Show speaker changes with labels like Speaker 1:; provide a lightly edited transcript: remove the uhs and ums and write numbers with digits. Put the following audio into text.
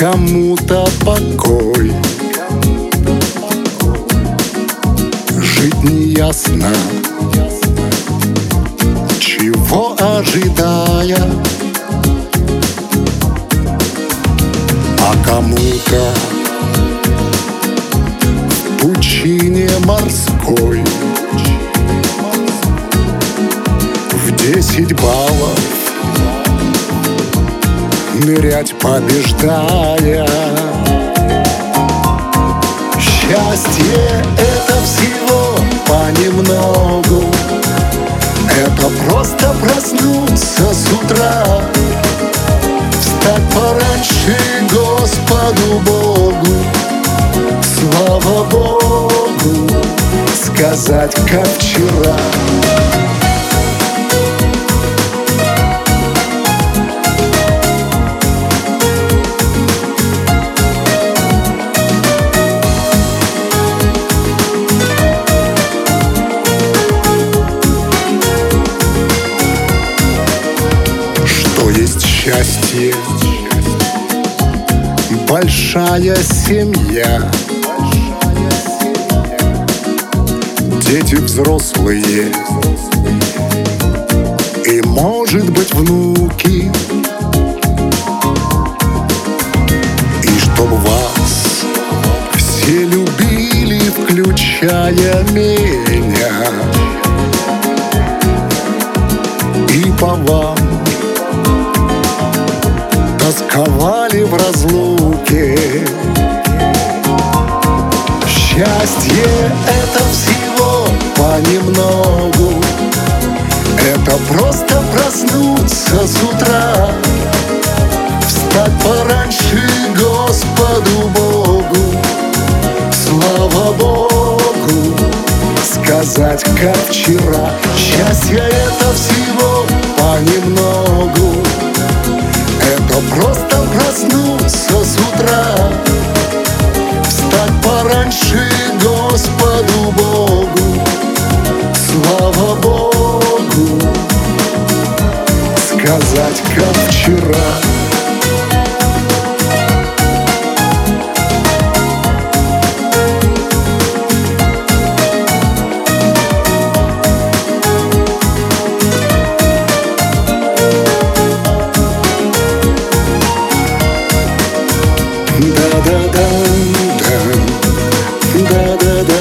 Speaker 1: Кому-то покой, жить неясно, чего ожидая, а кому-то в пучине морской в 10 баллов нырять побеждая. Счастье — это всего понемногу, это просто проснуться с утра, встать пораньше Господу Богу, слава Богу, сказать, как вчера. Есть счастье, большая семья, дети взрослые и, может быть, внуки. И чтоб вас все любили, включая меня, и по вам тосковали в разлуке. Счастье — это всего понемногу, это просто проснуться с утра, встать пораньше Господу Богу, слава Богу, сказать, как вчера. Счастье — это всего понемногу, это просто проснуться с утра, встать пораньше Господу Богу, слава Богу, сказать, как вчера. Да-да-да, да-да-да.